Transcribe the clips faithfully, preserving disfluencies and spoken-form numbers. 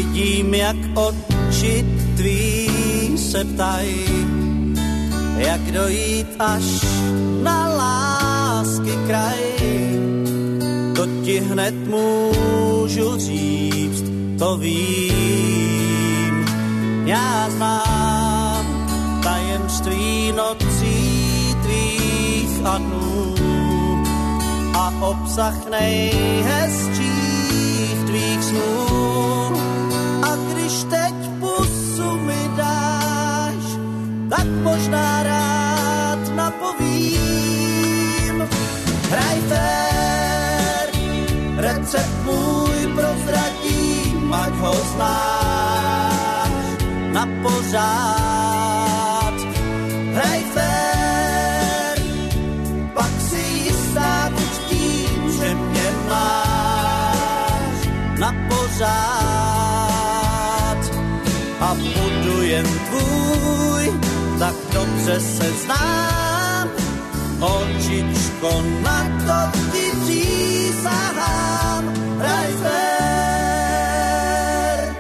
Vidím, jak oči tvý se ptají, jak dojít až na lásky kraj. To ti hned můžu říct, to vím. Já znám tajemství nocí tvých a dnů a obsah nejhezčích tvých snů. A když teď pusu mi dáš, tak možná rád napovím. Hraj fér, recept můj prozradím, ať ho znáš na pořád. Hraj fér, pak si jistá buď tím, že mě máš na pořád. A budu jen tvůj, tak dobře se znám. Holčičko, na to ti přísahám. Hraj fér.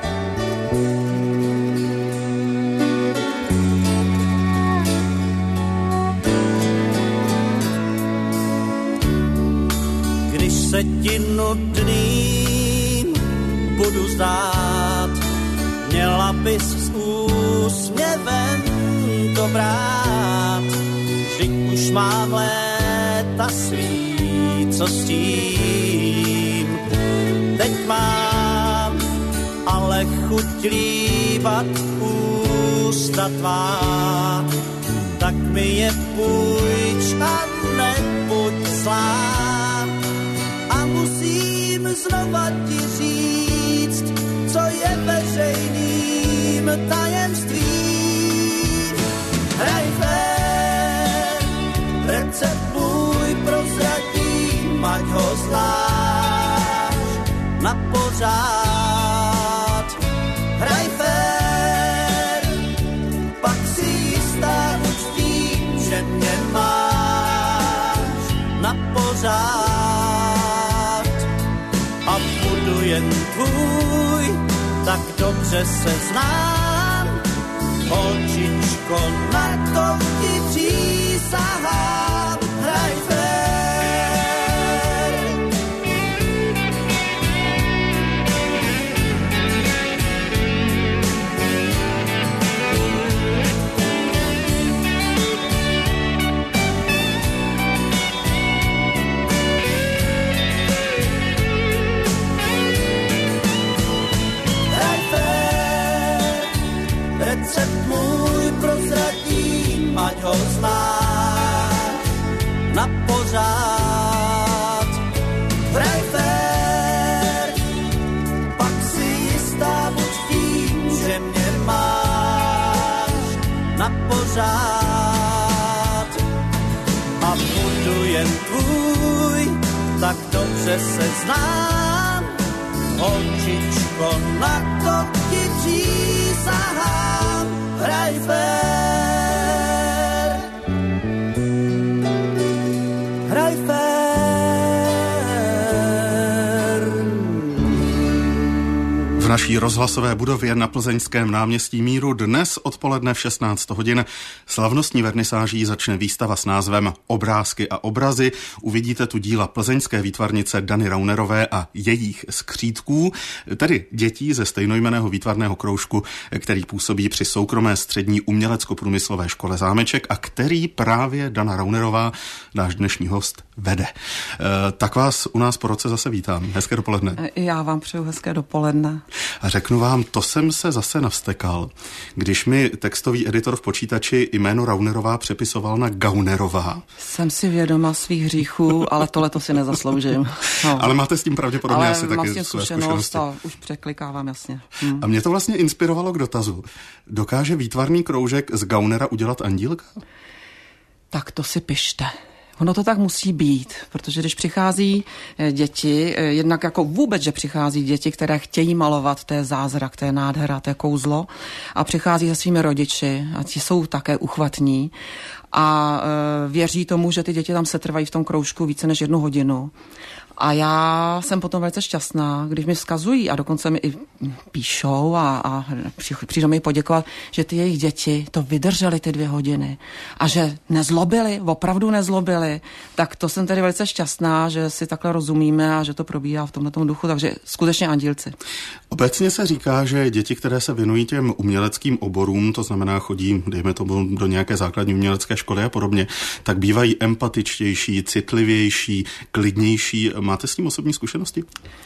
Když se ti nudným budu zdát, měla bys s úsměvem to brát. Vždyť už mám léta svý, co s tím. Teď mám ale chuť líbat ústa tvá, tak mi je půjč a nebuď zlá. A musím znova ti říct, co je veřejným tajemstvím. Hraj fér, recept můj prozradím, ať ho znáš na pořád. Hraj fér, pak si jistá buď tím, že mě máš na pořád. A budu jen tvůj, tak dobře se znám. Holčičko, na to ti přísahám. Hraj fér. Recept můj prozradím, ať ho znáš na pořád. Hraj fér, pak si jistá buď tím, že mě máš na pořád. A budu jen tvůj, tak dobře se znám. Holčičko, na to ti přísahám. Hraj fér. Hraj fér. V naší rozhlasové budově na Plzeňském náměstí Míru dnes odpoledne v šestnáct hodin slavnostní vernisáží začne výstava s názvem Obrázky a obrazy. Uvidíte tu díla plzeňské výtvarnice Dany Raunerové a jejich skřítků, tedy dětí ze stejnojmenného výtvarného kroužku, který působí při soukromé střední umělecko-průmyslové škole Zámeček a který právě Dana Raunerová, náš dnešní host, vede. E, tak vás u nás po roce zase vítám. Hezké dopoledne. Já vám přeju hezké dopoledne. A řeknu vám, to jsem se zase navstekal, když mi textový editor v počítači jméno Raunerová přepisoval na Gaunerová. Jsem si vědoma svých hříchů, ale tohle to si nezasloužím. No. Ale máte s tím pravděpodobně ale asi taky vlastně své zkušenost zkušenosti. A už překlikávám, jasně. Hm. A mě to vlastně inspirovalo k dotazu. Dokáže výtvarný kroužek z Gaunera udělat andílka? Tak to si pište. Ono to tak musí být, protože když přichází děti, jednak jako vůbec, že přichází děti, které chtějí malovat, to je zázrak, to je nádhera, to je kouzlo, a přichází se svými rodiči a ti jsou také uchvatní a e, věří tomu, že ty děti tam setrvají v tom kroužku více než jednu hodinu. A já jsem potom velice šťastná, když mi vzkazují a dokonce mi i píšou a, a přijdou mi poděkovat, že ty jejich děti to vydržely ty dvě hodiny a že nezlobili, opravdu nezlobili, tak to jsem tedy velice šťastná, že si takhle rozumíme a že to probíhá v tomhletom duchu, takže skutečně andílci. Obecně se říká, že děti, které se věnují těm uměleckým oborům, to znamená chodí, dejme tomu, do nějaké základní umělecké školy a podobně, tak bývají empatičtější, citlivější, klidnější. Máte s tím osobní zkušenosti?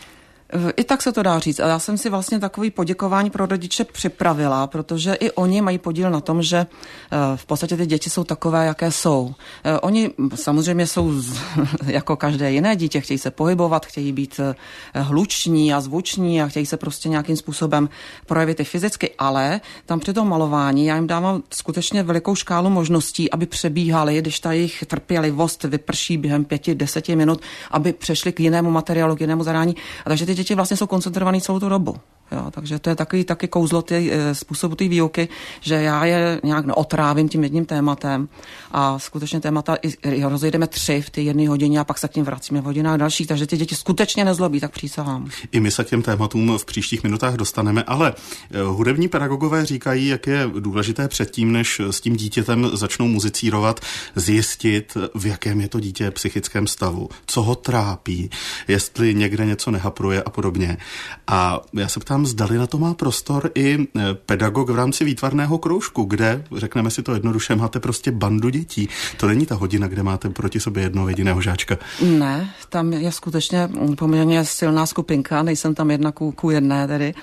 I tak se to dá říct. A já jsem si vlastně takový poděkování pro rodiče připravila, protože i oni mají podíl na tom, že v podstatě ty děti jsou takové, jaké jsou. Oni samozřejmě jsou jako každé jiné dítě, chtějí se pohybovat, chtějí být hluční a zvuční a chtějí se prostě nějakým způsobem projevit i fyzicky, ale tam při tom malování já jim dávám skutečně velikou škálu možností, aby přebíhali, když ta jejich trpělivost vyprší během pěti, deseti minut, aby přešli k jinému materiálu, k jinému zadání. A takže ty děti vlastně jsou koncentrovaný celou tu dobu. Jo, takže to je takový taky kouzlo ty, e, způsobu té výuky, že já je nějak otrávím tím jedním tématem a skutečně témata i, rozejdeme tři v té jedné hodině a pak se k tím vracíme v hodinách dalších, takže ty děti skutečně nezlobí, tak přísahám. I my se k těm tématům v příštích minutách dostaneme, ale hudební pedagogové říkají, jak je důležité předtím, než s tím dítětem začnou muzicírovat, zjistit, v jakém je to dítě psychickém stavu, co ho trápí, jestli někde něco nehapruje a podobně. A já se ptám, zdali na to má prostor i pedagog v rámci výtvarného kroužku, kde, řekneme si to jednoduše, máte prostě bandu dětí. To není ta hodina, kde máte proti sobě jednoho jediného žáčka. Ne, tam je skutečně poměrně silná skupinka, nejsem tam jedna ku, ku jedné tedy.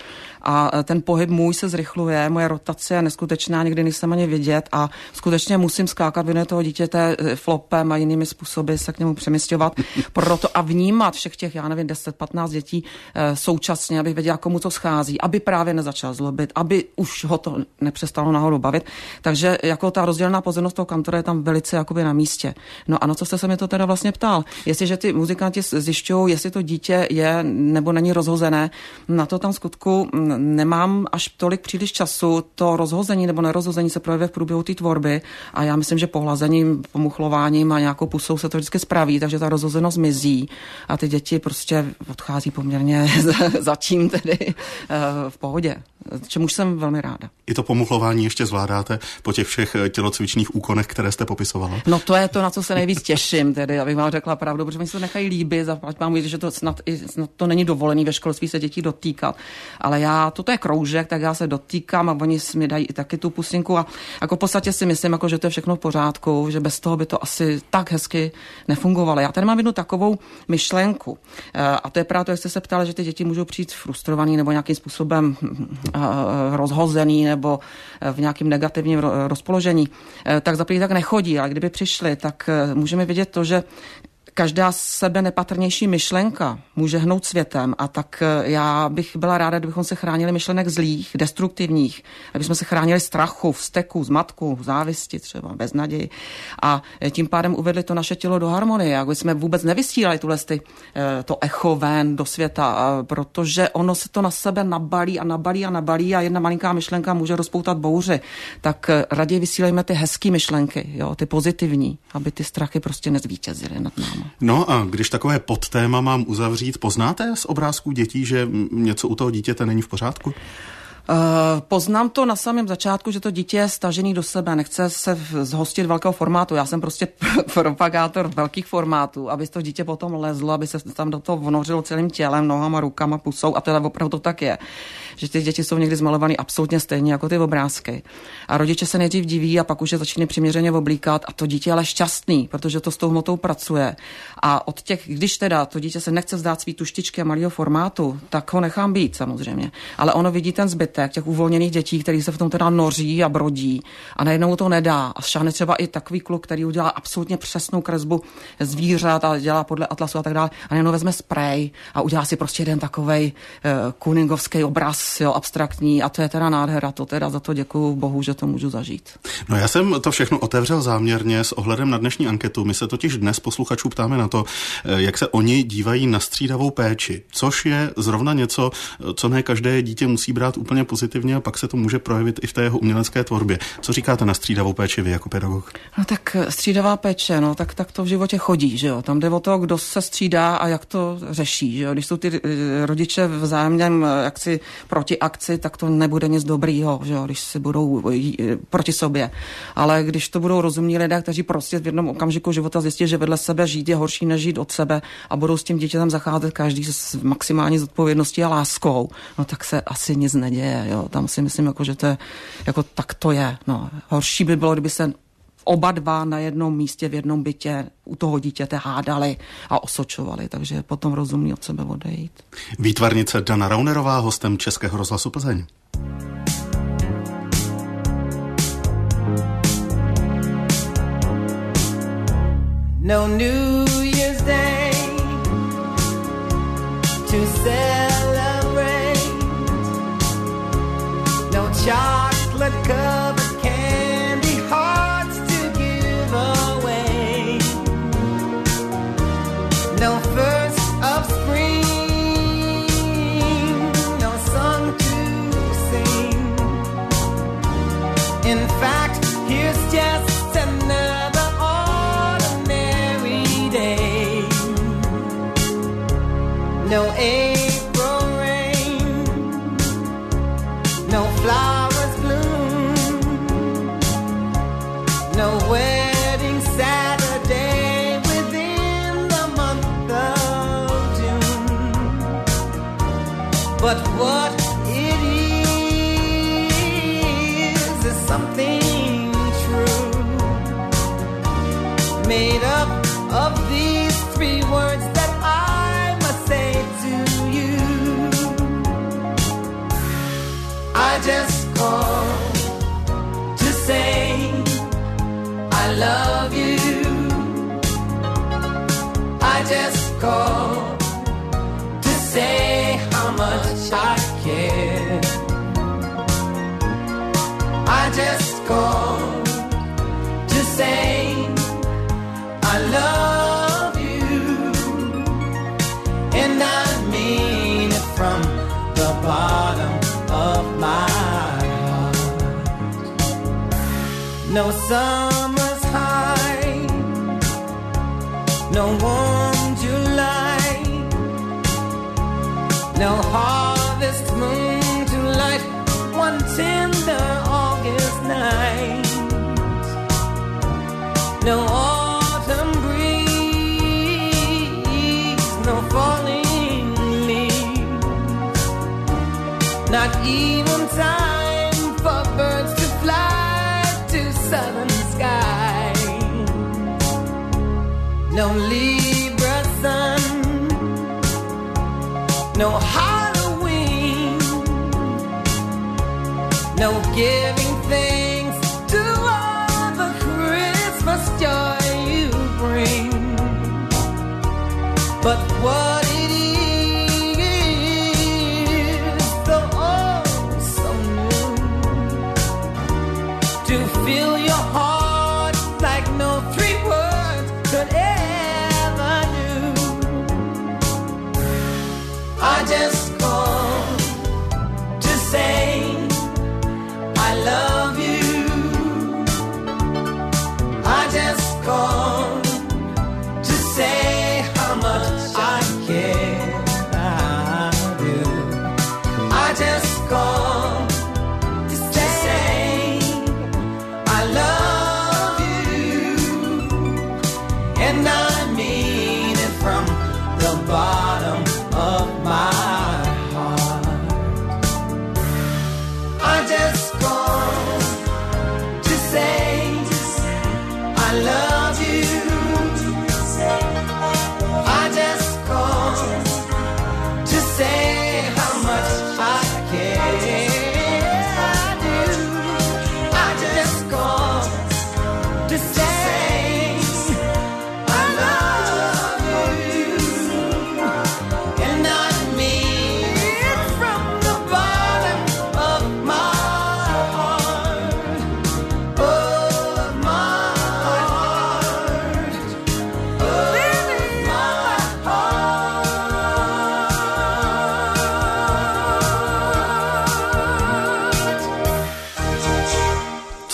A ten pohyb můj se zrychluje, moje rotace je neskutečná, nikdy nejsem ani vidět a skutečně musím skákat věnuje toho dítěte flopem a jinými způsoby se k němu přemysťovat. Proto a vnímat všech těch, já nevím, deset patnáct dětí e, současně, abych věděla, komu to schází, aby právě nezačal zlobit, aby už ho to nepřestalo nahoru bavit. Takže jako ta rozdělená pozornost toho kantora je tam velice jakoby na místě. No a na co jste se mě to teda vlastně ptal? Jestliže ty muzikanti zjišťují, jestli to dítě je nebo není rozhozené, na to tam skutku nemám až tolik příliš času. To rozhození nebo nerozhození se projevuje v průběhu té tvorby a já myslím, že pohlazením, pomuchlováním a nějakou pusou se to vždycky spraví, takže ta rozhozenost mizí a ty děti prostě odchází poměrně zatím tedy v pohodě, čemuž jsem velmi ráda. I to pomuchlování ještě zvládáte po těch všech tělocvičných úkonech, které jste popisovala? No to je to, na co se nejvíc těším, tedy, abych vám řekla pravdu, protože oni se to nechají líbit, zaplať mám že to snad, i, snad to není dovolený ve školství se dětí dotýkat, ale já, toto je kroužek, tak já se dotýkám a oni mi dají i taky tu pusinku a jako v podstatě si myslím, jako, že to je všechno v pořádku, že bez toho by to asi tak hezky nefungovalo. Já tady mám jednu takovou myšlenku a to je právě to, jak jste se ptali, že ty děti můžou přijít frustrovaný nebo nějakým způsobem rozhozený nebo v nějakým negativním rozpoložení, tak zaprvé tak nechodí, ale kdyby přišli, tak můžeme vidět to, že každá sebe nepatrnější myšlenka může hnout světem a tak já bych byla ráda, kdybychom se chránili myšlenek zlých, destruktivních, abychom se chránili strachu, vzteku, zmatku, závisti třeba, beznaději a tím pádem uvedli to naše tělo do harmonie, aby jsme vůbec nevysílali tuhle ty, to echo ven do světa, protože ono se to na sebe nabalí a nabalí a nabalí a jedna malinká myšlenka může rozpoutat bouři. Tak raději vysílejme ty hezký myšlenky, jo, ty pozitivní, aby ty strachy prostě nezvítězily nad námi. No a když takové podtéma mám uzavřít, poznáte z obrázků dětí, že něco u toho dítěte není v pořádku? Uh, poznám to na samém začátku, že to dítě je stažený do sebe, nechce se zhostit velkého formátu. Já jsem prostě propagátor velkých formátů, aby to dítě potom lezlo, aby se tam do toho vnořilo celým tělem, nohama, rukama, pusou a teda opravdu to tak je. Že ty děti jsou někdy zmalovaný absolutně stejně jako ty obrázky. A rodiče se nejdřív diví a pak už je začínají přiměřeně oblíkat a to dítě je ale šťastný, protože to s tou hmotou pracuje. A od těch, když teda to dítě se nechce vzdát svý tuštičky a malého formátu, tak ho nechám být samozřejmě. Ale ono vidí ten zbytek těch uvolněných dětí, který se v tom teda noří a brodí a najednou to nedá. A šáhne třeba i takový kluk, který udělá absolutně přesnou kresbu zvířat a dělá podle atlasu a tak dále. A najednou vezme spray a udělá si prostě jeden takovej uh, kuningovský obraz moc jo, abstraktní a to je teda nádhera, to teda za to děkuju Bohu, že to můžu zažít. No já jsem to všechno otevřel záměrně s ohledem na dnešní anketu. My se totiž dnes posluchačů ptáme na to, jak se oni dívají na střídavou péči, což je zrovna něco, co ne každé dítě musí brát úplně pozitivně a pak se to může projevit i v té jeho umělecké tvorbě. Co říkáte na střídavou péči vy jako pedagog? No tak střídavá péče, no tak, tak to v životě chodí, že jo. Tam jde o to, kdo se střídá a jak to řeší, že jo. Když jsou ty rodiče vzájemném jaksi proti akci, tak to nebude nic dobrýho, že jo, když si budou proti sobě. Ale když to budou rozumní lidé, kteří prostě v jednom okamžiku života zjistí, že vedle sebe žít je horší než žít od sebe a budou s tím dítětem zacházet každý s maximální zodpovědností a láskou, no tak se asi nic neděje, jo. Tam si myslím, jako, že to je, jako tak to je, no. Horší by bylo, kdyby se oba dva na jednom místě v jednom bytě u toho dítěte hádali a osočovali, takže je potom rozumný od sebe odejít. Výtvarnice Dana Raunerová, hostem Českého rozhlasu Plzeň. No New Year's Day to celebrate, no chocolate covered candy hearts to give away, no first of spring, no song to sing. In fact, here's just another ordinary day. No April rain, no flowers bloom, no wedding Saturday within the month of June. But what it is is something true, made up of these three words that I must say to you. I just called to say I love you. I just called to say how much I care. I just called to say I love you, and I mean it from the bottom of my heart. No summer's high, no warm July, no harvest moon to light one tender August night, no autumn breeze, no falling leaves, not even time for birds to fly to southern sky, no Libra sun, no Halloween, no giving thanks to all the Christmas joy you bring. But what it is, so oh so new, to fill your heart like no three words could ever do. I just called to say I love you. I just called to say how much I care. I do. I just called to say I love you, and I mean it from the bottom of my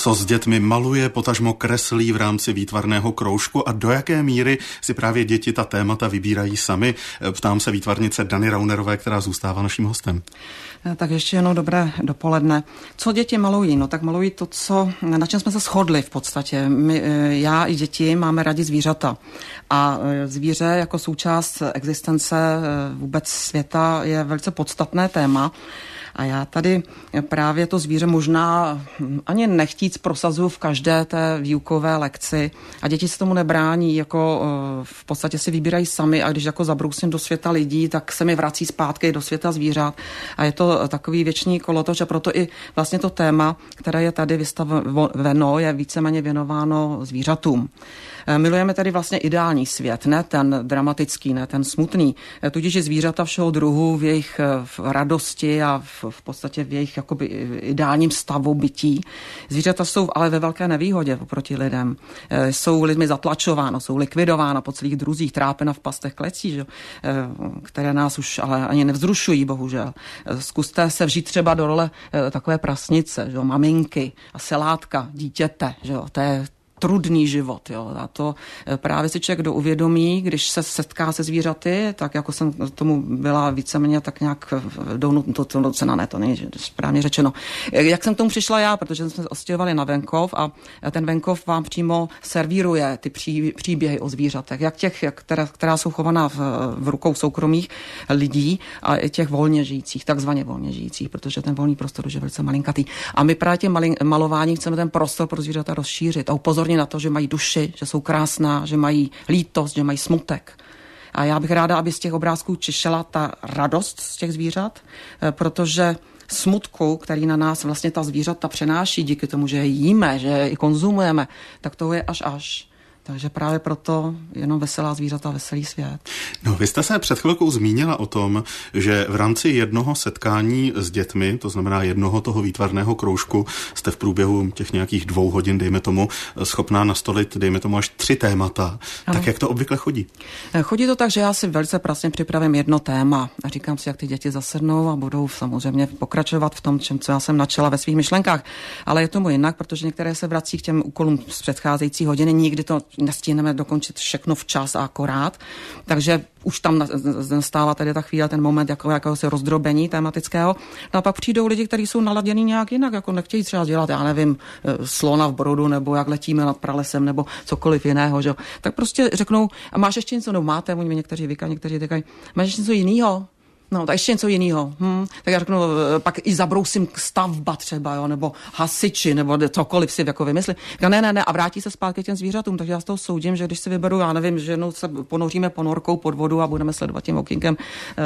Co s dětmi maluje, potažmo kreslí v rámci výtvarného kroužku a do jaké míry si právě děti ta témata vybírají sami? Ptám se výtvarnice Dany Raunerové, která zůstává naším hostem. Tak ještě jednou dobré dopoledne. Co děti malují? No tak malují to, co, na čem jsme se shodli v podstatě. My, já i děti máme rádi zvířata. A zvíře jako součást existence vůbec světa je velice podstatné téma. A já tady právě to zvíře možná ani nechtíc prosazuju v každé té výukové lekci a děti se tomu nebrání, jako v podstatě si vybírají sami a když jako zabrousím do světa lidí, tak se mi vrací zpátky do světa zvířat a je to takový věčný kolotoč a proto i vlastně to téma, které je tady vystaveno, je víceméně věnováno zvířatům. Milujeme tedy vlastně ideální svět, ne ten dramatický, ne ten smutný. Tudíž i zvířata všeho druhu v jejich v radosti a v, v podstatě v jejich jakoby ideálním stavu bytí. Zvířata jsou ale ve velké nevýhodě oproti lidem. Jsou lidmi zatlačována, jsou likvidována po celých druzích, trápena v pastech klecí, že? Které nás už ale ani nevzrušují, bohužel. Zkuste se vžít třeba do role takové prasnice, že? Maminky a selátka, dítěte, že? To je trudný život. Jo. A to právě si člověk uvědomí, když se setká se zvířaty, tak jako jsem tomu byla víceméně tak nějak donucena, ne, to není správně řečeno. Jak jsem k tomu přišla já, protože jsme se ostěhovali na venkov a ten venkov vám přímo servíruje ty pří, příběhy o zvířatech, jak těch, jak která, která jsou chovaná v, v rukou soukromých lidí a i těch volně žijících, takzvaně volně žijících, protože ten volný prostor už je velice malinkatý. A my právě tím malováním chceme ten prostor pro zvířata rozšířit a upozornit na to, že mají duši, že jsou krásná, že mají lítost, že mají smutek. A já bych ráda, aby z těch obrázků čišela ta radost z těch zvířat, protože smutku, který na nás vlastně ta zvířata přenáší díky tomu, že je jíme, že je i konzumujeme, tak to je až až. Takže právě proto jenom veselá zvířata, veselý svět. No, vy jste se před chvilkou zmínila o tom, že v rámci jednoho setkání s dětmi, to znamená jednoho toho výtvarného kroužku, jste v průběhu těch nějakých dvou hodin, dejme tomu, schopná nastolit, dejme tomu, až tři témata. Ano. Tak jak to obvykle chodí? Chodí to tak, že já si velice prasně připravím jedno téma a říkám si, jak ty děti zasednou a budou samozřejmě pokračovat v tom, čem, co já jsem načala ve svých myšlenkách. Ale je tomu jinak, protože některé se vrací k těm úkolům z předcházející hodiny, nikdy to nestihneme dokončit všechno včas a akorát, takže už tam nastává tady ta chvíle, ten moment jako, jakéhosi rozdrobení tematického. No a pak přijdou lidi, kteří jsou naladění nějak jinak, jako nechtějí třeba dělat, já nevím, slona v brodu, nebo jak letíme nad pralesem, nebo cokoliv jiného, že? Tak prostě řeknou, a máš ještě něco, no máte, oni mi někteří vykají, někteří říkají, máš ještě něco jiného? No, tak ještě něco jiného. Hm. Tak já řeknu, pak i zabrousím stavba třeba, jo, nebo hasiči, nebo cokoliv si jako vymyslí. Já ne, ne, ne, a vrátí se zpátky těm zvířatům, takže já z toho soudím, že když si vyberu, já nevím, že jednou se ponoříme ponorkou pod vodu a budeme sledovat tím okýnkem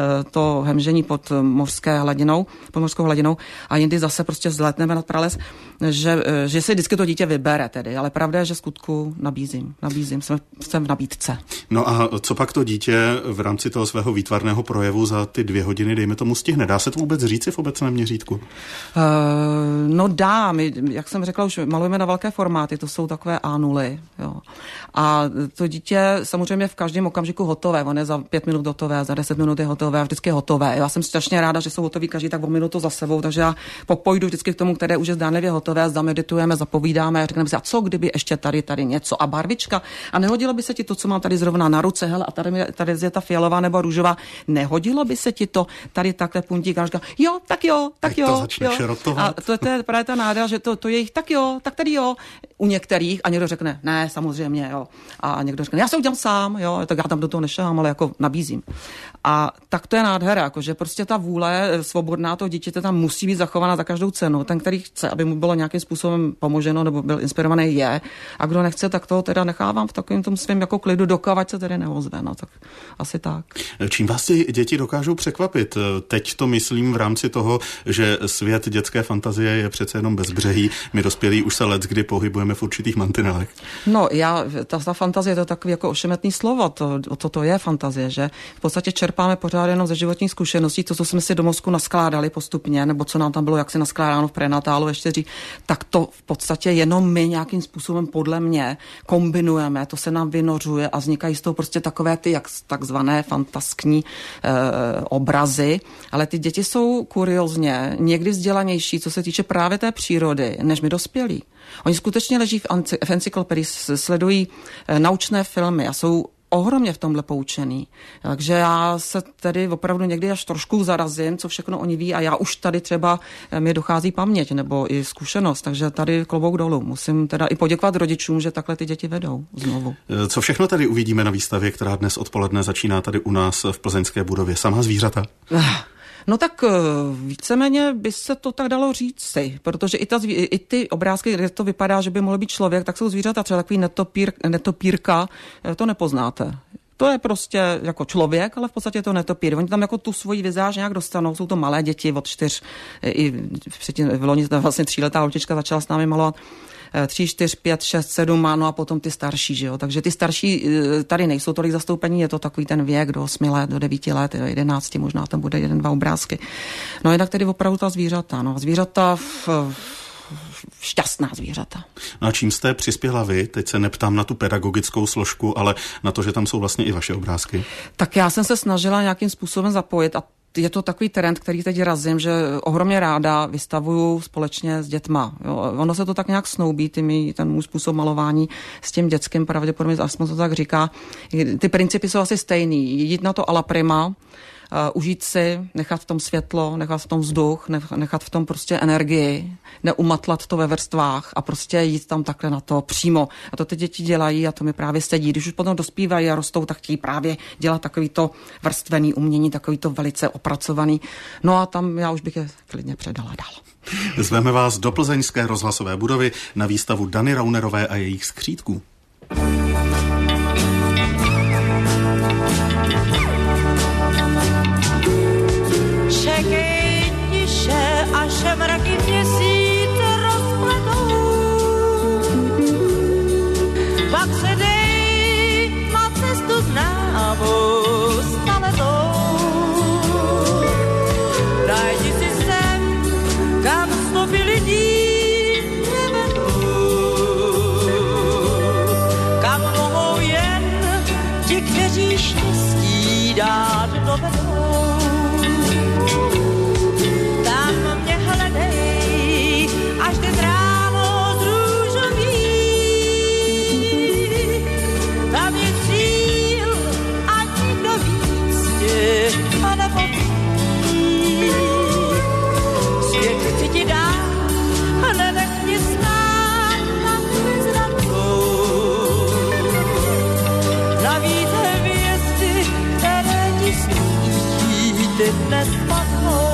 to hemžení pod mořské hladinou, pod mořskou hladinou a jindy zase prostě vzletneme nad prales, že, že si vždycky to dítě vybere tedy, ale pravda je, že skutku nabízím, nabízím, jsem, jsem v nabídce. No a co pak to dítě v rámci toho svého výtvarného projevu za ty dvě hodiny, dejme tomu, stihne? Dá se to vůbec říci v obecném měřítku? Uh, no dá. My, jak jsem řekla, už malujeme na velké formáty, to jsou takové á nuly. Jo. A to dítě samozřejmě v každém okamžiku hotové. On je za pět minut hotové, za deset minut je hotové a vždycky je hotové. Já jsem strašně ráda, že jsou hotoví každý tak o minutu za sebou, takže já pojdu vždycky k tomu, které už je zdánlivě hotové, zameditujeme, zapovídáme a řekneme si, a co kdyby ještě tady, tady něco a barvička. A nehodilo by se ti to, co mám tady zrovna na ruce, hele, a tady, tady je ta fialová nebo růžová, nehodilo by se ti to tady takhle puntík a říká, jo, tak jo, tak jo. To začne šrotovat. A to, to je právě ta nádhera, že to, to je jich, tak jo, tak tady jo. U některých a někdo řekne, ne, samozřejmě, jo. A někdo řekne, já se udělám sám, jo, tak já tam do toho nešahám, ale jako nabízím. A tak to je nádhera, jako, že prostě ta vůle svobodná toho dítěte tam musí být zachována za každou cenu. Ten, který chce, aby mu bylo nějakým způsobem pomoženo nebo byl inspirovaný, je. A kdo nechce, tak toho teda nechávám v takovém tom svém jako klidu, dokávat se tedy neozve. No, tak asi tak. Čím vás ty děti dokážou překvapit? Teď to myslím v rámci toho, že svět dětské fantazie je přece jenom bezbřehý. My dospělí už se leckdy pohybujeme v určitých mantinelech. No, já, ta, ta fantazie, to je takový jako ošemetný slovo, to, to, to je fantazie, že v podstatě čerpáme pořád jenom ze životních zkušeností, to, co jsme si do mozku naskládali postupně, nebo co nám tam bylo jaksi naskládáno v prenatálu ještě říct, tak to v podstatě jenom my nějakým způsobem podle mě kombinujeme, to se nám vynořuje a vznikají z toho prostě takové ty jak takzvané fantaskní eh, obrazy, ale ty děti jsou kuriozně někdy vzdělanější, co se týče právě té přírody, než my dospělí. Oni skutečně leží v, anci- v encyklopedii, sledují e, naučné filmy a jsou ohromně v tomhle poučený. Takže já se tedy opravdu někdy až trošku zarazím, co všechno oni ví a já už tady třeba mi dochází paměť nebo i zkušenost, takže tady klobouk dolů. Musím teda i poděkovat rodičům, že takhle ty děti vedou znovu. Co všechno tady uvidíme na výstavě, která dnes odpoledne začíná tady u nás v plzeňské budově? Samá zvířata? No tak víceméně by se to tak dalo říct si, protože i, ta, i ty obrázky, kde to vypadá, že by mohl být člověk, tak jsou zvířata, třeba takový netopír, netopírka, to nepoznáte. To je prostě jako člověk, ale v podstatě to netopír. Oni tam jako tu svoji vizáž nějak dostanou, jsou to malé děti od čtyř, i předtím v loni vlastně tříletá holčička začala s námi malovat, tři, čtyř, pět, šest, sedm má, no a potom ty starší, že jo. Takže ty starší tady nejsou tolik zastoupení, je to takový ten věk do osmi let, do devíti let, do jedenácti, možná tam bude jeden, dva obrázky. No jinak tedy opravdu ta zvířata, no zvířata v, šťastná zvířata. No a čím jste přispěla vy? Teď se neptám na tu pedagogickou složku, ale na to, že tam jsou vlastně i vaše obrázky. Tak já jsem se snažila nějakým způsobem zapojit a je to takový trend, který teď razím, že ohromně ráda vystavuju společně s dětma. Jo, ono se to tak nějak snoubí, ty, ten můj způsob malování s tím dětským, pravděpodobně, aspoň to tak říká. Ty principy jsou asi stejný. Jít na to a la prima, Uh, užít si, nechat v tom světlo, nechat v tom vzduch, nechat v tom prostě energii, neumatlat to ve vrstvách a prostě jít tam takhle na to přímo. A to ty děti dělají a to mi právě sedí. Když už potom dospívají a rostou, tak chtějí právě dělat takový to vrstvený umění, takový to velice opracovaný. No a tam já už bych je klidně předala dál. Zveme vás do plzeňské rozhlasové budovy na výstavu Dany Raunerové a jejich skřítků. Až mraky měsíc rozpletou, pak se dej na cestu známou staletou. Najdi si sem, kam stopy lidí nevedou, kam mohou jen ti, kteří štěstí dát dovedou. Až ten ráno zrůžoví, tam je cíl a nikdo víc tě nepopí. Svět chci ti dát a nenech mě stát na vyzratou. Navíc hvězdy, které ti svítí, ty dnes padnou.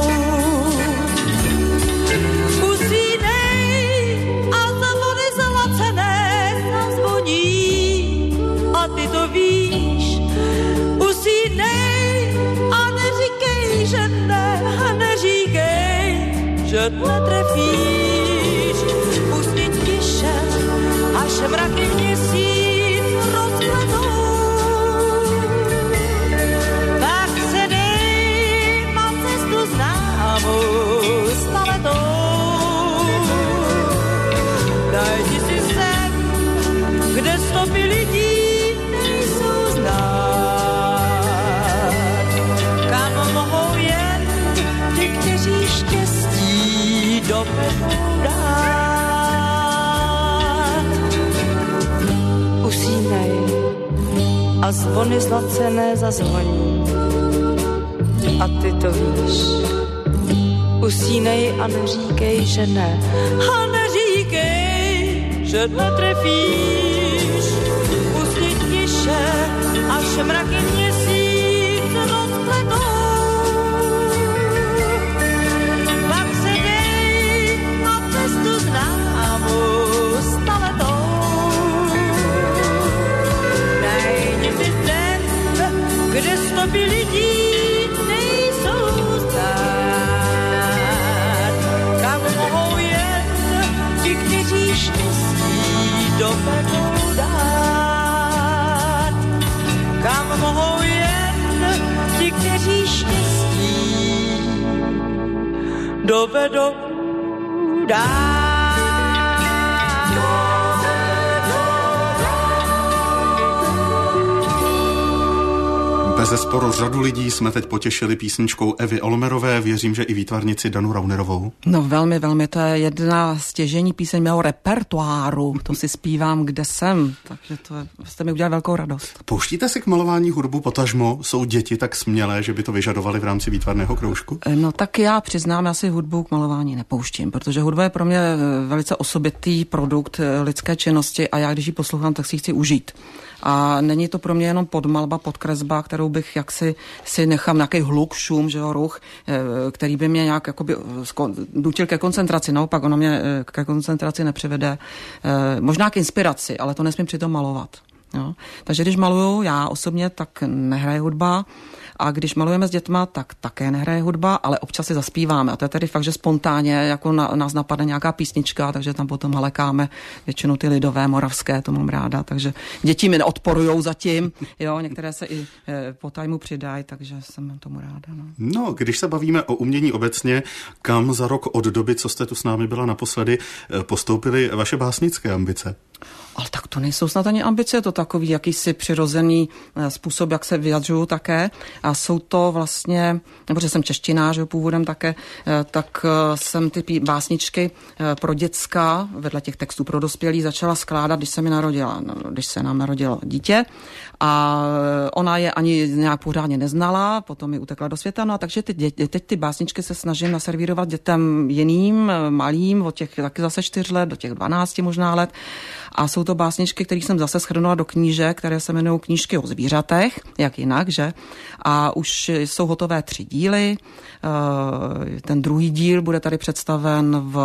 Ty to víš, usínej a neříkej, že ne, neříkej, že netrefíš. Usni tiše, až mraky měsíc rozpletou. Tak se dej na cestu známou staletou. Najdi si sem, kde stopy lidí kam mohou jen ty, kteří štěstí dovedou dát. Usínej a zvony zlacené zazvoní a ty to víš. Usínej a neříkej, že ne, a neříkej, že netrefíš. Usni tiše, až mraky měsíc rozpletou. Pak se dej na cestu známou staletou. Najdi si ten, kde stopy lidí nejsou znát. Kam mohou jen ti, kteří štěstí dovedou dát. Kam mohou jen ti, kteří štěstí dovedou dát. Bezesporu řadu lidí jsme teď potěšili písničkou Evy Olmerové, věřím, že i výtvarnici Danu Raunerovou. No velmi, velmi, to je jedna stěžení píseň mého repertoáru, to si zpívám, kde jsem, takže to je, jste mi udělali velkou radost. Pouštíte si k malování hudbu potažmo? Jsou děti tak smělé, že by to vyžadovali v rámci výtvarného kroužku? No tak já přiznám, já si hudbu k malování nepouštím, protože hudba je pro mě velice osobitý produkt lidské činnosti a já, když ji poslouchám, tak si ji chci užít. A není to pro mě jenom podmalba, podkresba, kterou bych jaksi si nechám nějaký hluk, šum, že jo, ruch, který by mě nějak jakoby nutil ke koncentraci. Naopak, ono mě ke koncentraci nepřivede. Možná k inspiraci, ale to nesmím přitom malovat. Jo. Takže když maluju já osobně, tak nehraje hudba. A když malujeme s dětma, tak také nehraje hudba, ale občas si zaspíváme. A to je tedy fakt, že spontánně jako na, nás napadne nějaká písnička, takže tam potom halekáme většinou ty lidové, moravské, to mám ráda. Takže děti mi neodporujou zatím, jo, některé se i e, po tajmu přidají, takže jsem tomu ráda. No. no, když se bavíme o umění obecně, kam za rok od doby, co jste tu s námi byla naposledy, postoupily vaše básnické ambice? Ale tak to nejsou snad ani ambice, je to takový jakýsi přirozený způsob, jak se vyjadřuju také. A jsou to vlastně, nebo že jsem češtinář původem také, tak jsem ty básničky pro děcka, vedle těch textů pro dospělí, začala skládat, když se mi narodila, když se nám narodilo dítě. A ona je ani nějak pořádně neznala, potom mi utekla do světa, no a takže teď, teď ty básničky se snažím naservírovat dětem jiným, malým, od těch taky zase čtyř let, do těch dvanácti možná let. A jsou to básničky, které jsem zase shrnula do knížek, které se jmenují Knížky o zvířatech, jak jinak, že? A už jsou hotové tři díly. Ten druhý díl bude tady představen v,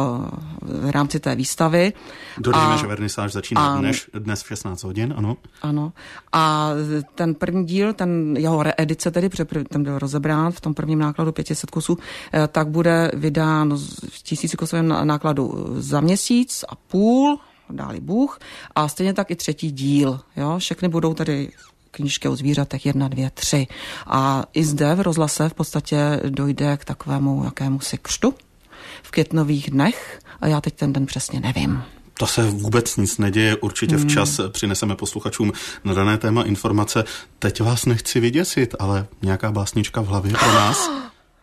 v rámci té výstavy. Dodejme, že vernisáž začíná dnes, dnes v šestnáct hodin, ano. Ano. A ten první díl, ten jeho reedice tedy, ten byl rozebrán v tom prvním nákladu pět set kusů, tak bude vydán v tisícikusovém nákladu za měsíc a půl, dáli Bůh, a stejně tak i třetí díl. Jo? Všechny budou tady knížky o zvířatech jedna, dvě, tři. A i zde v rozhlase v podstatě dojde k takovému jakémusi křtu v květnových dnech a já teď ten den přesně nevím. To se vůbec nic neděje, určitě včas přineseme posluchačům na dané téma informace. Teď vás nechci vyděsit, ale nějaká básnička v hlavě pro nás?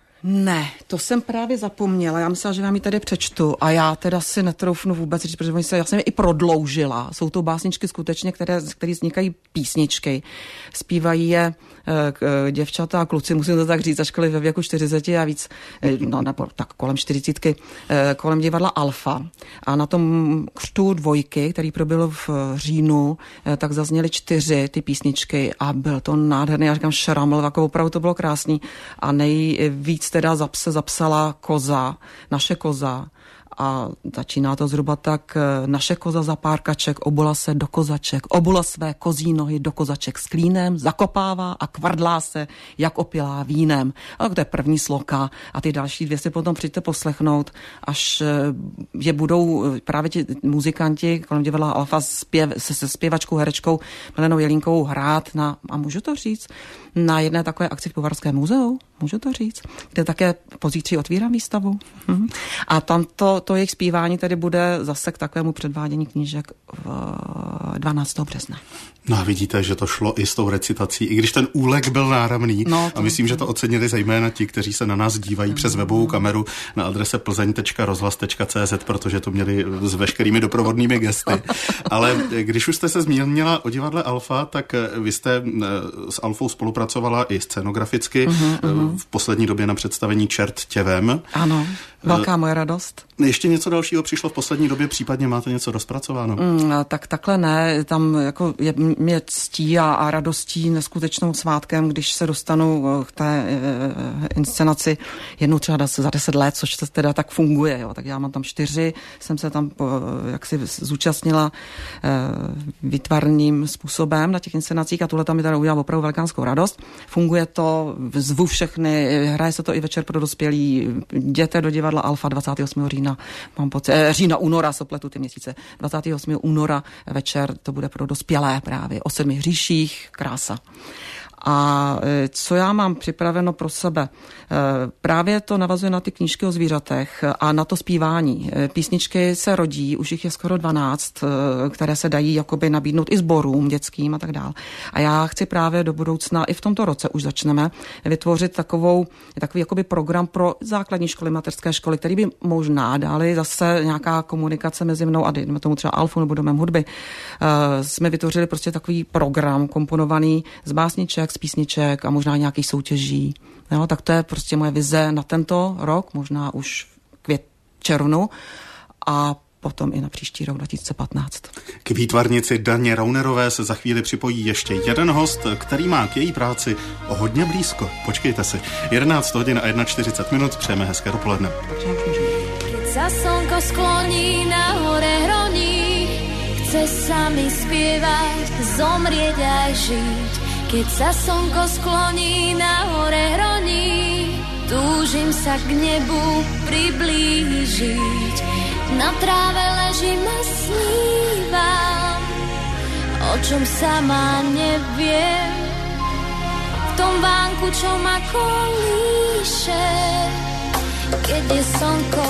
Ne, to jsem právě zapomněla. Já myslela, že vám ji tady přečtu a já teda si netroufnu vůbec říct, protože se, já jsem je i prodloužila. Jsou to básničky skutečně, které, které vznikají písničky. Zpívají je e, děvčata a kluci, musím to tak říct, ačkoliv ve věku čtyřiceti a víc, e, no nebo tak kolem čtyřicítky, e, kolem divadla Alfa. A na tom křtu dvojky, který proběhl v říjnu, e, tak zazněly čtyři ty písničky a byl to nádherný, já říkám šraml, jako opravdu to bylo krásný a nejvíc teda se zapsala Koza, naše koza. A začíná to zhruba tak, naše koza za pár kaček obula se do kozaček, obula své kozí nohy do kozaček s klínem, zakopává a kvrdlá se, jak opilá vínem. A to je první sloka a ty další dvě si potom přijďte poslechnout, až je budou právě ti muzikanti kolem divadla Alfa zpěv, se, se zpěvačkou, herečkou Milenou Jelínkovou hrát na, a můžu to říct, na jedné takové akci v Povarském muzeu, můžu to říct, kde také pozítří otvírám výstavu. Mhm. A tam to, to jejich zpívání tedy bude zase k takovému předvádění knížek v dvanáctého března. No a vidíte, že to šlo i s tou recitací, i když ten úlek byl náramný. No, a myslím, že to ocenili zejména ti, kteří se na nás dívají přes webovou kameru na adrese plzeň tečka rozhlas tečka cé zet, protože to měli s veškerými doprovodnými gesty. Ale když už jste se zmínila o divadle Alfa, tak vy jste s Alfou spolupracovala i scenograficky, uh-huh, uh-huh. v poslední době na představení Čert těvem. Ano, velká moje radost. Ještě něco dalšího přišlo v poslední době, případně máte něco rozpracováno? Mm, tak takhle ne, tam jako je mě ctí a, a radostí neskutečnou svátkem, když se dostanu k té e, inscenaci jednou třeba za deset let, což to teda tak funguje, jo. Tak já mám tam čtyři, jsem se tam jaksi zúčastnila e, výtvarným způsobem na těch inscenacích a tuhle tam mi teda udělala opravdu velikánskou radost. Funguje to, zvu všechny, hraje se to i večer pro dospělí, jděte do divadla Alfa dvacátého osmého října, mám pocit, eh, října, února, sopletu ty měsíce, dvacátého osmého února večer to bude pro dospělé právě, o sedmi hříších, krása. A co já mám připraveno pro sebe? Právě to navazuje na ty knížky o zvířatech a na to zpívání. Písničky se rodí, už jich je skoro dvanáct, které se dají jakoby nabídnout i sborům dětským a tak dále. A já chci právě do budoucna, i v tomto roce už začneme, vytvořit takovou, takový jakoby program pro základní školy, mateřské školy, který by možná dali zase nějaká komunikace mezi mnou a dejme tomu třeba Alfu nebo Domem hudby. Uh, jsme vytvořili prostě takový program komponovaný z básniček, z písniček a možná nějakých soutěží. Jo, tak to je prostě moje vize na tento rok, možná už v květ, červnu a potom i na příští rok dva tisíce patnáct. K výtvarnici Daně Raunerové se za chvíli připojí ještě jeden host, který má k její práci o hodně blízko. Počkejte si. jedenáct hodin a čtyřicet jedna minut, přejeme hezké dopoledne. Keď sa slnko skloní na hore hroní, chce sa mi spievať, zomrieť aj žiť. Keď sa slnko skloní na hore hroní, túžim sa k nebu priblížiť. Na tráve ležím a snívam, o čom sama neviem. V tom vánku, čo ma kolíše, keď je slnko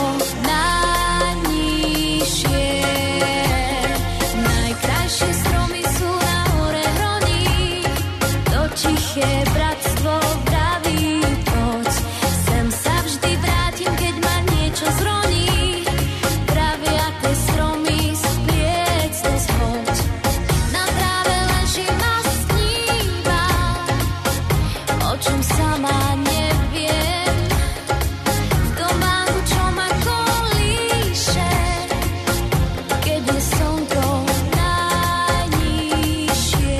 najnižšie. Najkrajšie stromy sú na hore hroní, to tiché bratstvo vraví poď. Sem sa vždy vrátim, keď ma niečo zroní, pravia tie stromy splieť to zhoď. Na tráve ležím a snívam, o čom sama neviem. V tom vánku, čo ma kolíše, keď je slnko najnižšie.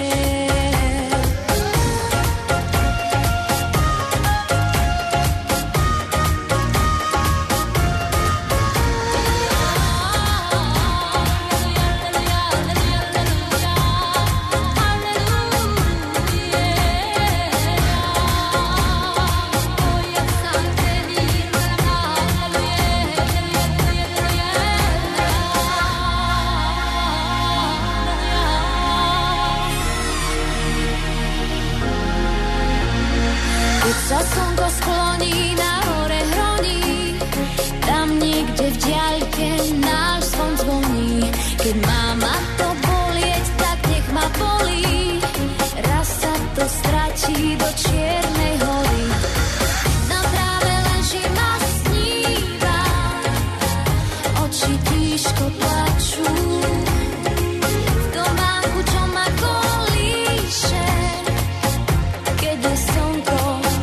Keď sa slnko skloní na hore hroní, tam niekde v diaľke náš zvon zvoní. Keď má ma to bolieť, tak nech ma bolí, raz sa to stratí do čiernej hory. Na tráve ležím a snívam, oči tížko plačú. V tom vánku, čo ma kolíše, keď je slnko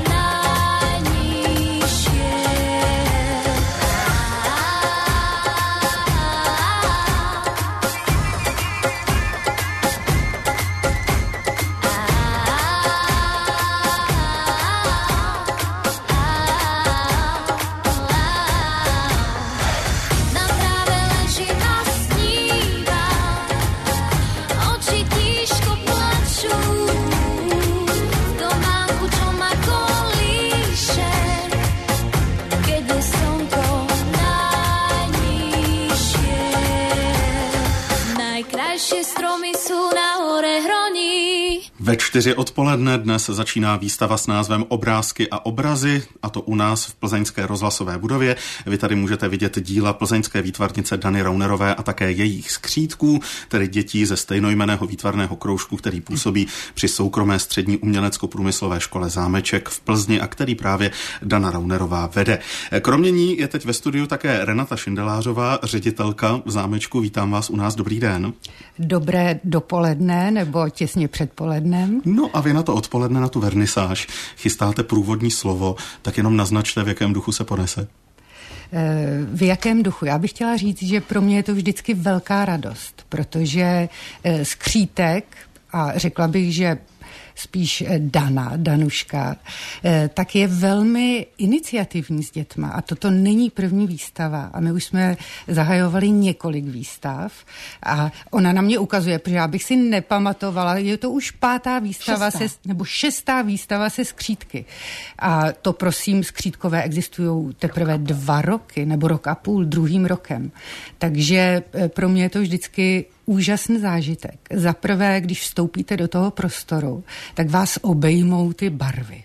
najnižšie. Na tráve ležím a snívam, oči tížko plačú. V tom vánku, čo ma kolíše, keď je slnko najnižšie. Najkrajšie stromy sú na hore hroní. Ve čtyři odpoledne dnes začíná výstava s názvem Obrázky a obrazy, a to u nás v plzeňské rozhlasové budově. Vy tady můžete vidět díla plzeňské výtvarnice Dany Raunerové a také jejich skřítků, tedy dětí ze stejnojmenného výtvarného kroužku, který působí při soukromé střední umělecko-průmyslové škole Zámeček v Plzni a který právě Dana Raunerová vede. Kromě ní je teď ve studiu také Renata Šindelářová, ředitelka v Zámečku. Vítám vás u nás, dobrý den. Dobré dopoledne nebo těsně předpolednem. No a vy na to odpoledne, na tu vernisáž, chystáte průvodní slovo, tak jenom naznačte, v jakém duchu se ponese. V jakém duchu? Já bych chtěla říct, že pro mě je to vždycky velká radost, protože skřítek, a řekla bych, že spíš Dana, Danuška, tak je velmi iniciativní s dětma a toto není první výstava a my už jsme zahajovali několik výstav a ona na mě ukazuje, protože já bych si nepamatovala, je to už pátá výstava se, nebo šestá výstava se skřítky a to prosím, skřítkové existují teprve dva roky nebo rok a půl, druhým rokem, takže pro mě je to vždycky úžasný zážitek. Za prvé, když vstoupíte do toho prostoru, tak vás obejmou ty barvy.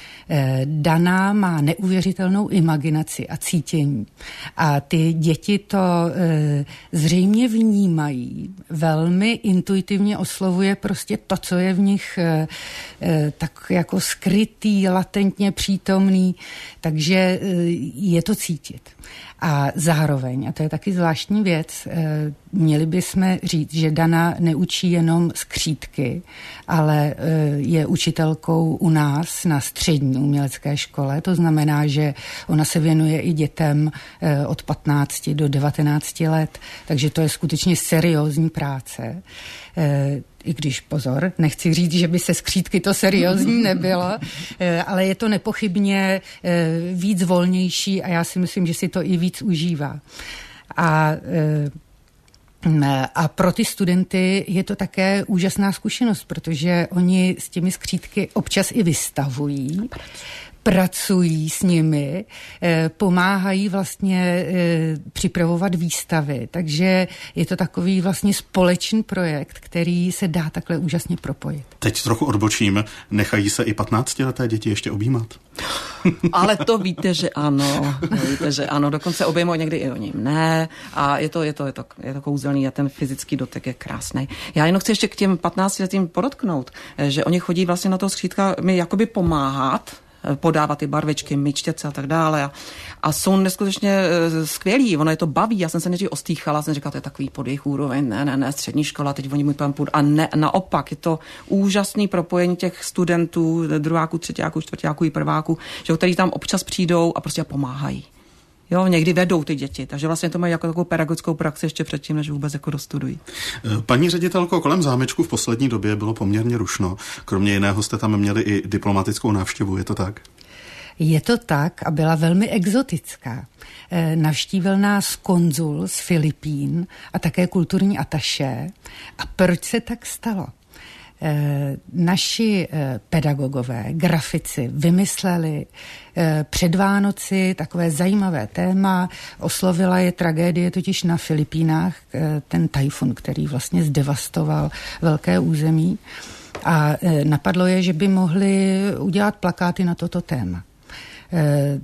Dana má neuvěřitelnou imaginaci a cítění. A ty děti to e, zřejmě vnímají, velmi intuitivně oslovuje prostě to, co je v nich e, e, tak jako skrytý, latentně přítomný, takže e, je to cítit. A zároveň, a to je taky zvláštní věc, e, měli bychom říct, že Dana neučí jenom skřítky, ale e, je učitelkou u nás na střední umělecké škole. To znamená, že ona se věnuje i dětem e, od patnácti do devatenácti let, takže to je skutečně seriózní práce. E, I když pozor, nechci říct, že by se skřítky to seriózní nebylo, e, ale je to nepochybně e, víc volnější a já si myslím, že si to i víc užívá. A e, A pro ty studenty je to také úžasná zkušenost, protože oni s těmi skřítky občas i vystavují, pracují s nimi, pomáhají vlastně připravovat výstavy, takže je to takový vlastně společný projekt, který se dá takhle úžasně propojit. Teď trochu odbočím, nechají se i patnáctileté děti ještě objímat? Ale to víte, že ano, víte, že ano, dokonce obejmou někdy i o ním ne a je to, je to, je to, je to kouzelný a ten fyzický dotek je krásný. Já jenom chci ještě k těm patnáctiletým podotknout, že oni chodí vlastně na to skřítka mi jakoby pomáhat, podávat ty barvičky, myčtěce a tak dále. A, a jsou neskutečně e, skvělí, ono je to baví. Já jsem se nejdřív ostýchala, jsem říkala, to je takový pod jejich úroveň, ne, ne, ne, střední škola, teď oni můj pan půjdu. A ne, naopak, je to úžasný propojení těch studentů, druháků, třetíáků, čtvrtíáků i prváků, že kteří tam občas přijdou a prostě pomáhají. Jo, někdy vedou ty děti, takže vlastně to mají jako takovou pedagogickou praxi ještě předtím, než vůbec jako dostudují. Paní ředitelko, kolem zámečku v poslední době bylo poměrně rušno. Kromě jiného jste tam měli i diplomatickou návštěvu, je to tak? Je to tak a byla velmi exotická. E, navštívil nás konzul z Filipín a také kulturní atašé. A proč se tak stalo? E, naši e, pedagogové, grafici vymysleli e, před Vánoci takové zajímavé téma. Oslovila je tragédie totiž na Filipínách, e, ten tajfun, který vlastně zdevastoval velké území. A e, napadlo je, že by mohli udělat plakáty na toto téma. E,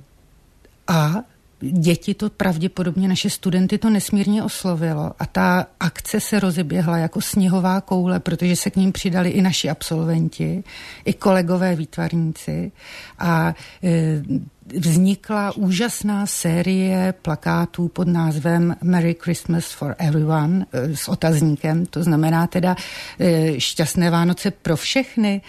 a děti to pravděpodobně, naše studenty to nesmírně oslovilo a ta akce se rozeběhla jako sněhová koule, protože se k ním přidali i naši absolventi, i kolegové výtvarníci a e, vznikla úžasná série plakátů pod názvem Merry Christmas for Everyone e, s otazníkem, to znamená teda e, šťastné Vánoce pro všechny.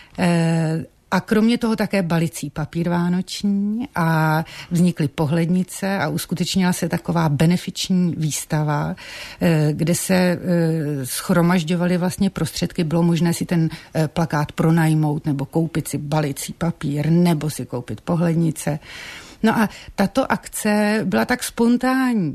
E, A kromě toho také balicí papír vánoční a vznikly pohlednice a uskutečnila se taková benefiční výstava, kde se shromažďovaly vlastně prostředky. Bylo možné si ten plakát pronajmout nebo koupit si balicí papír nebo si koupit pohlednice. No a tato akce byla tak spontánní,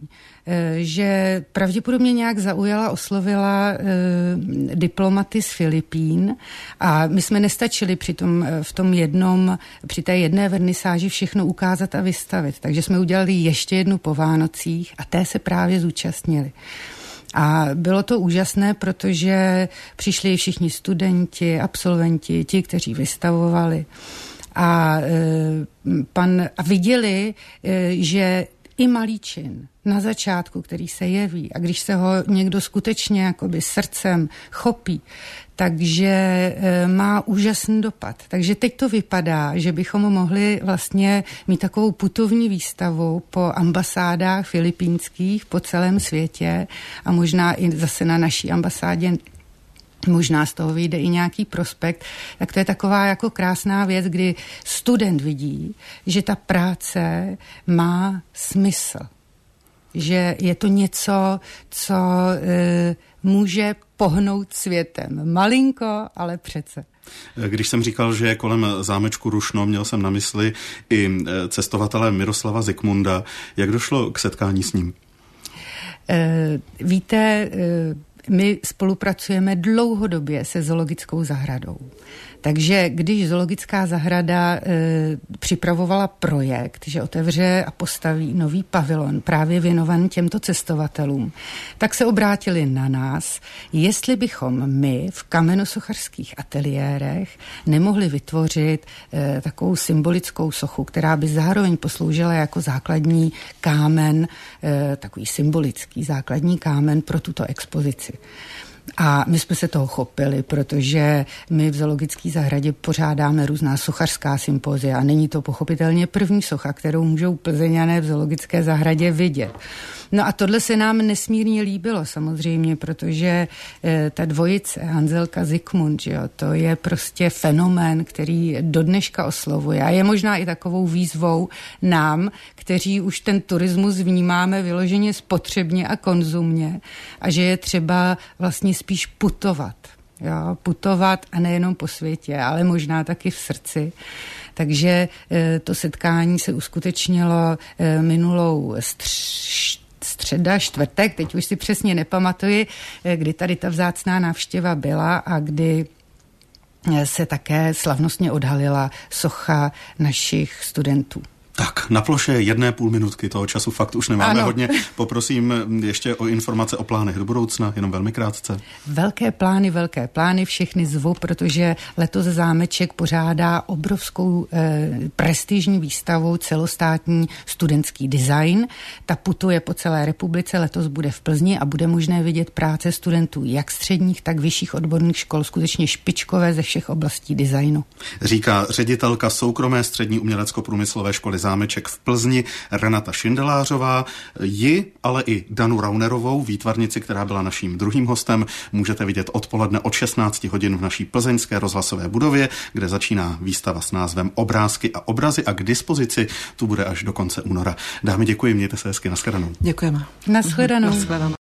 že pravděpodobně nějak zaujala, oslovila e, diplomaty z Filipín a my jsme nestačili při tom, v tom jednom, při té jedné vernisáži všechno ukázat a vystavit. Takže jsme udělali ještě jednu po Vánocích a té se právě zúčastnili. A bylo to úžasné, protože přišli všichni studenti, absolventi, ti, kteří vystavovali a, e, pan, a viděli, e, že i malý čin na začátku, který se jeví a když se ho někdo skutečně jakoby srdcem chopí, takže e, má úžasný dopad. Takže teď to vypadá, že bychom mohli vlastně mít takovou putovní výstavu po ambasádách filipínských po celém světě a možná i zase na naší ambasádě možná z toho vyjde i nějaký prospekt, tak to je taková jako krásná věc, kdy student vidí, že ta práce má smysl. Že je to něco, co e, může pohnout světem. Malinko, ale přece. Když jsem říkal, že je kolem zámečku rušno, měl jsem na mysli i cestovatele Miroslava Zikmunda. Jak došlo k setkání s ním? E, víte, e, my spolupracujeme dlouhodobě se zoologickou zahradou. Takže když zoologická zahrada e, připravovala projekt, že otevře a postaví nový pavilon právě věnovaný těmto cestovatelům, tak se obrátili na nás, jestli bychom my v kamenosochařských ateliérech nemohli vytvořit e, takovou symbolickou sochu, která by zároveň posloužila jako základní kámen, e, takový symbolický základní kámen pro tuto expozici. A my jsme se toho chopili, protože my v zoologické zahradě pořádáme různá sochařská sympozia a není to pochopitelně první socha, kterou můžou Plzeňané v zoologické zahradě vidět. No a tohle se nám nesmírně líbilo samozřejmě, protože e, ta dvojice Hanzelka Zikmund, že jo, to je prostě fenomén, který do dneška oslovuje a je možná i takovou výzvou nám, kteří už ten turismus vnímáme vyloženě spotřebně a konzumně a že je třeba vlastně spíš putovat. Jo, putovat a nejenom po světě, ale možná taky v srdci. Takže e, to setkání se uskutečnilo e, minulou stř- středa, čtvrtek, teď už si přesně nepamatuji, e, kdy tady ta vzácná návštěva byla a kdy se také slavnostně odhalila socha našich studentů. Tak, na ploše jedné půl minutky toho času fakt už nemáme ano. hodně. Poprosím ještě o informace o plánech do budoucna, jenom velmi krátce. Velké plány, velké plány, všechny zvu, protože letos zámeček pořádá obrovskou eh, prestižní výstavu celostátní studentský design. Ta putuje po celé republice, letos bude v Plzni a bude možné vidět práce studentů jak středních, tak vyšších odborných škol, skutečně špičkové ze všech oblastí designu. Říká ředitelka soukromé střední umělecko-průmyslové školy Zámeček v Plzni Renata Šindelářová. Ji, ale i Danu Raunerovou, výtvarnici, která byla naším druhým hostem, můžete vidět odpoledne od šestnáct hodin v naší plzeňské rozhlasové budově, kde začíná výstava s názvem Obrázky a obrazy a k dispozici tu bude až do konce února. Dámy, děkuji, mějte se hezky, nashledanou. Děkujeme. Nashledanou. Nashledanou.